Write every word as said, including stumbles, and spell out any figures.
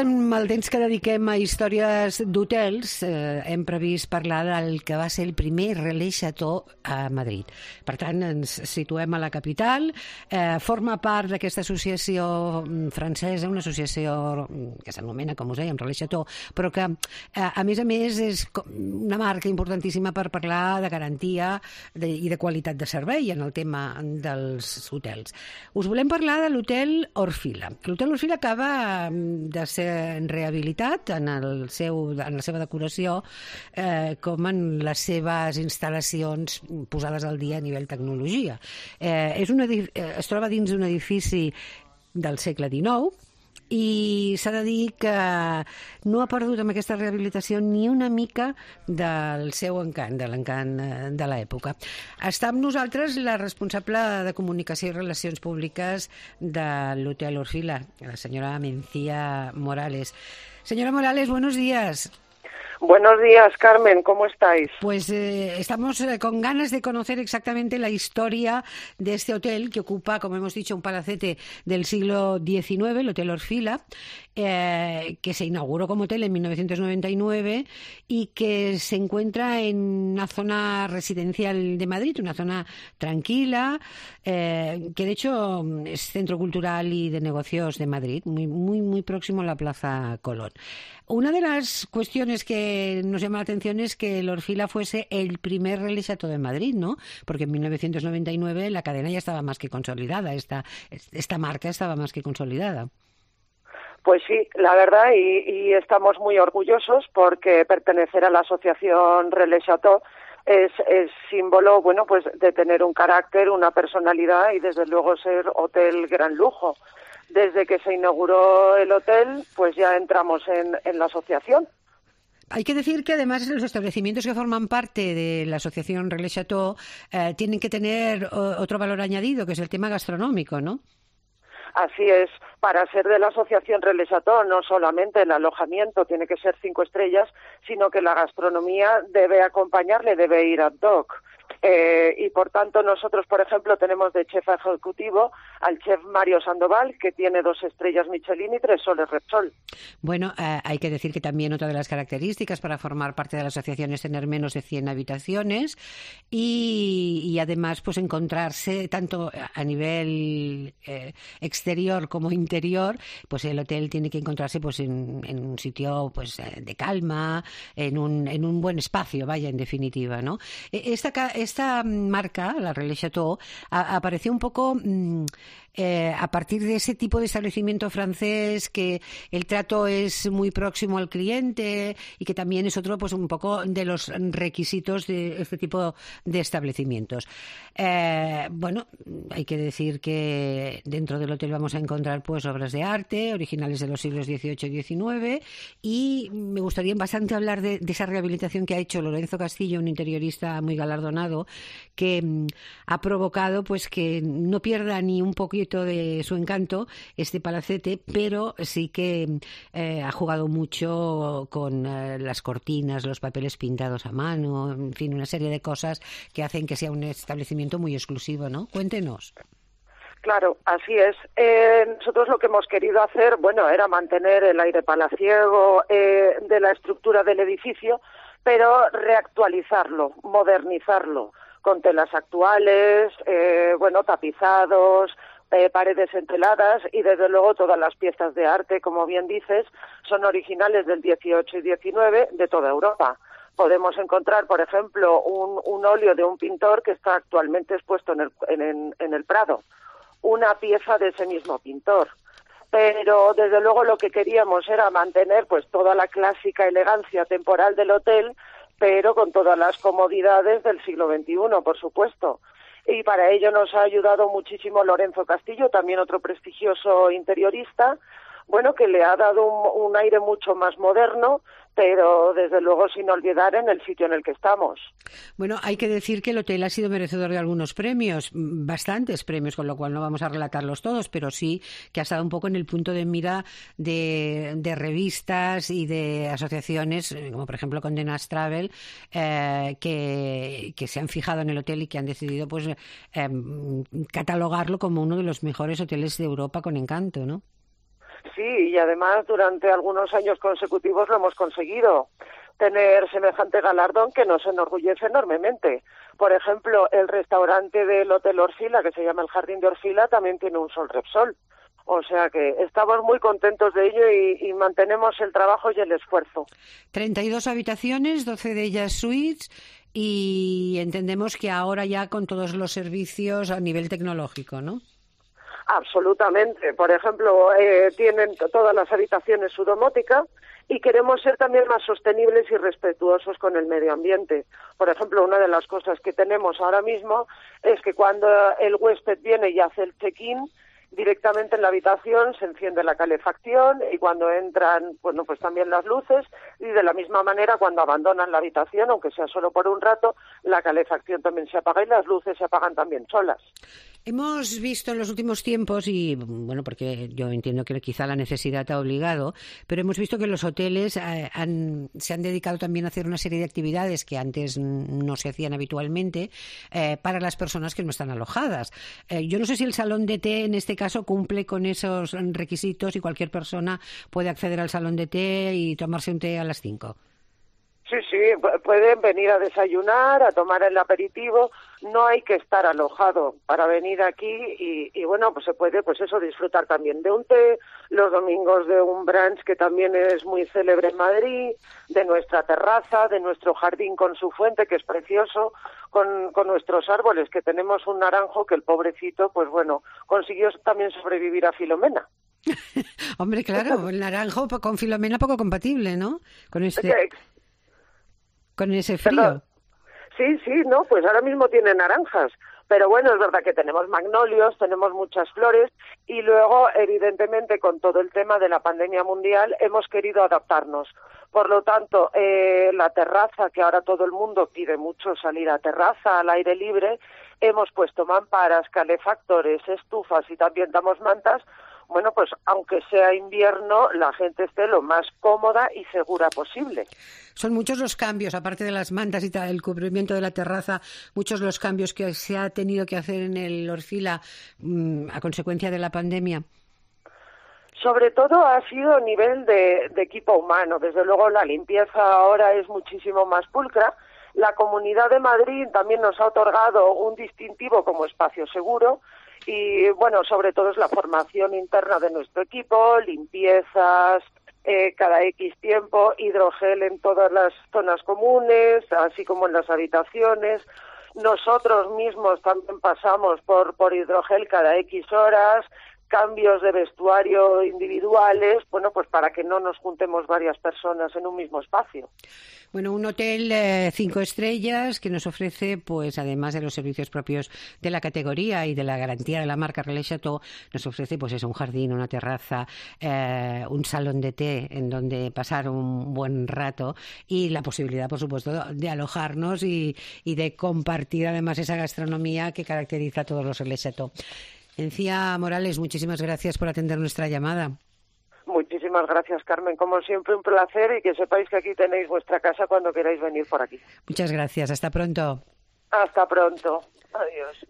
amb el temps que dediquem a històries d'hotels, eh, hem previst parlar del que va ser el primer Relais Chateau a Madrid. Per tant, ens situem a la capital. Eh, forma part d'aquesta associació francesa, una associació que s'anomena, com us dèiem, Relais Chateau, però que, eh, a més a més, és una marca importantíssima per parlar de garantia de, i de qualitat de servei en el tema dels hotels. Us volem parlar de l'hotel Orfila. L'hotel Orfila acaba de ser rehabilitat en, el seu, en la seva decoració eh, com en les seves instal·lacions posades al dia a nivell tecnologia. Eh, és un edif- es troba dins d'un edifici del segle dinou i s'ha de dir que no ha perdut amb aquesta rehabilitació ni una mica del seu encant, de l'encant de l'època. Està amb nosaltres la responsable de Comunicació i Relacions Públiques de l'Hotel Orfila, la senyora Mencía Morales. Señora Morales, buenos días. Buenos días, Carmen, ¿cómo estáis? Pues eh, estamos eh, con ganas de conocer exactamente la historia de este hotel que ocupa, como hemos dicho, un palacete del siglo diecinueve, el Hotel Orfila, eh, que se inauguró como hotel en mil novecientos noventa y nueve y que se encuentra en una zona residencial de Madrid, una zona tranquila, eh, que de hecho es centro cultural y de negocios de Madrid, muy, muy, muy próximo a la Plaza Colón. Una de las cuestiones que nos llama la atención es que el Orfila fuese el primer Relais Chateau de Madrid, ¿no? Porque en mil novecientos noventa y nueve la cadena ya estaba más que consolidada, esta, esta marca estaba más que consolidada. Pues sí, la verdad, y, y estamos muy orgullosos porque pertenecer a la asociación Relais Chateau es, es símbolo, bueno, pues de tener un carácter, una personalidad y desde luego ser hotel gran lujo. Desde que se inauguró el hotel, pues ya entramos en, en la asociación. Hay que decir que además los establecimientos que forman parte de la asociación Relais Chateau eh, tienen que tener o, otro valor añadido, que es el tema gastronómico, ¿no? Así es, para ser de la asociación Relais Chateau no solamente el alojamiento tiene que ser cinco estrellas, sino que la gastronomía debe acompañarle, debe ir ad hoc. Eh, y por tanto nosotros, por ejemplo, tenemos de chef ejecutivo al chef Mario Sandoval, que tiene dos estrellas Michelin y tres soles Repsol. Bueno, eh, hay que decir que también otra de las características para formar parte de la asociación es tener menos de cien habitaciones y, y además pues encontrarse tanto a nivel eh, exterior como interior, pues el hotel tiene que encontrarse pues en, en un sitio pues de calma, en un, en un buen espacio, vaya, en definitiva, ¿no? Esta Esta marca, la Relais Chateau, a, apareció un poco mmm, eh, a partir de ese tipo de establecimiento francés que el trato es muy próximo al cliente y que también es otro, pues un poco de los requisitos de este tipo de establecimientos. Eh, bueno, hay que decir que dentro del hotel vamos a encontrar pues obras de arte originales de los siglos dieciocho y diecinueve y me gustaría bastante hablar de, de esa rehabilitación que ha hecho Lorenzo Castillo, un interiorista muy galardonado, que mm, ha provocado pues que no pierda ni un poquito de su encanto este palacete, pero sí que eh, ha jugado mucho con eh, las cortinas, los papeles pintados a mano, en fin, una serie de cosas que hacen que sea un establecimiento muy exclusivo, ¿no? Cuéntenos. Claro, así es. Eh, nosotros lo que hemos querido hacer, bueno, era mantener el aire palaciego eh, de la estructura del edificio, pero reactualizarlo, modernizarlo, con telas actuales, eh, bueno, tapizados, eh, paredes enteladas y desde luego todas las piezas de arte, como bien dices, son originales del dieciocho y diecinueve de toda Europa. Podemos encontrar, por ejemplo, un, un óleo de un pintor que está actualmente expuesto en el, en, en el Prado, una pieza de ese mismo pintor. Pero desde luego lo que queríamos era mantener pues toda la clásica elegancia temporal del hotel, pero con todas las comodidades del siglo veintiuno, por supuesto. Y para ello nos ha ayudado muchísimo Lorenzo Castillo, también otro prestigioso interiorista, bueno, que le ha dado un, un aire mucho más moderno, pero desde luego sin olvidar en el sitio en el que estamos. Bueno, hay que decir que el hotel ha sido merecedor de algunos premios, bastantes premios, con lo cual no vamos a relatarlos todos, pero sí que ha estado un poco en el punto de mira de, de revistas y de asociaciones, como por ejemplo Condenas Travel, eh, que, que se han fijado en el hotel y que han decidido pues eh, catalogarlo como uno de los mejores hoteles de Europa con encanto, ¿no? Sí, y además durante algunos años consecutivos lo hemos conseguido, tener semejante galardón que nos enorgullece enormemente. Por ejemplo, el restaurante del Hotel Orfila, que se llama el Jardín de Orfila, también tiene un Sol Repsol. O sea que estamos muy contentos de ello y, y mantenemos el trabajo y el esfuerzo. treinta y dos habitaciones, doce de ellas suites, y entendemos que ahora ya con todos los servicios a nivel tecnológico, ¿no? Absolutamente. Por ejemplo, eh, tienen todas las habitaciones su domótica y queremos ser también más sostenibles y respetuosos con el medio ambiente. Por ejemplo, una de las cosas que tenemos ahora mismo es que cuando el huésped viene y hace el check-in, directamente en la habitación se enciende la calefacción y cuando entran, bueno, pues también las luces, y de la misma manera cuando abandonan la habitación, aunque sea solo por un rato, la calefacción también se apaga y las luces se apagan también solas. Hemos visto en los últimos tiempos, y bueno, porque yo entiendo que quizá la necesidad ha obligado, pero hemos visto que los hoteles eh, han, se han dedicado también a hacer una serie de actividades que antes no se hacían habitualmente eh, para las personas que no están alojadas. Eh, yo no sé si el salón de té en este caso cumple con esos requisitos y cualquier persona puede acceder al salón de té y tomarse un té a las cinco. Sí, sí, pueden venir a desayunar, a tomar el aperitivo, no hay que estar alojado para venir aquí y, y bueno, pues se puede, pues eso, disfrutar también de un té, los domingos de un brunch que también es muy célebre en Madrid, de nuestra terraza, de nuestro jardín con su fuente, que es precioso, con, con nuestros árboles, que tenemos un naranjo que el pobrecito, pues bueno, consiguió también sobrevivir a Filomena. Hombre, claro, el naranjo con Filomena poco compatible, ¿no? Con este... Con ese frío. Perdón. Sí, sí, no, pues ahora mismo tiene naranjas. Pero bueno, es verdad que tenemos magnolios, tenemos muchas flores y luego, evidentemente, con todo el tema de la pandemia mundial, hemos querido adaptarnos. Por lo tanto, eh, la terraza, que ahora todo el mundo pide mucho salir a terraza, al aire libre, hemos puesto mamparas, calefactores, estufas y también damos mantas. Bueno, pues aunque sea invierno, la gente esté lo más cómoda y segura posible. Son muchos los cambios, aparte de las mantas y el cubrimiento de la terraza, muchos los cambios que se ha tenido que hacer en el Orfila mmm, a consecuencia de la pandemia. Sobre todo ha sido a nivel de, de equipo humano. Desde luego la limpieza ahora es muchísimo más pulcra. La Comunidad de Madrid también nos ha otorgado un distintivo como espacio seguro. Y, bueno, sobre todo es la formación interna de nuestro equipo, limpiezas eh, cada X tiempo, hidrogel en todas las zonas comunes, así como en las habitaciones. Nosotros mismos también pasamos por, por hidrogel cada X horas, cambios de vestuario individuales, bueno, pues para que no nos juntemos varias personas en un mismo espacio. Bueno, un hotel eh, cinco estrellas que nos ofrece, pues además de los servicios propios de la categoría y de la garantía de la marca Relais Chateau, nos ofrece pues eso, un jardín, una terraza, eh, un salón de té en donde pasar un buen rato y la posibilidad, por supuesto, de alojarnos y, y de compartir además esa gastronomía que caracteriza a todos los Relais Chateau. Encía Morales, muchísimas gracias por atender nuestra llamada. Muchísimas gracias, Carmen. Como siempre, un placer y que sepáis que aquí tenéis vuestra casa cuando queráis venir por aquí. Muchas gracias. Hasta pronto. Hasta pronto. Adiós.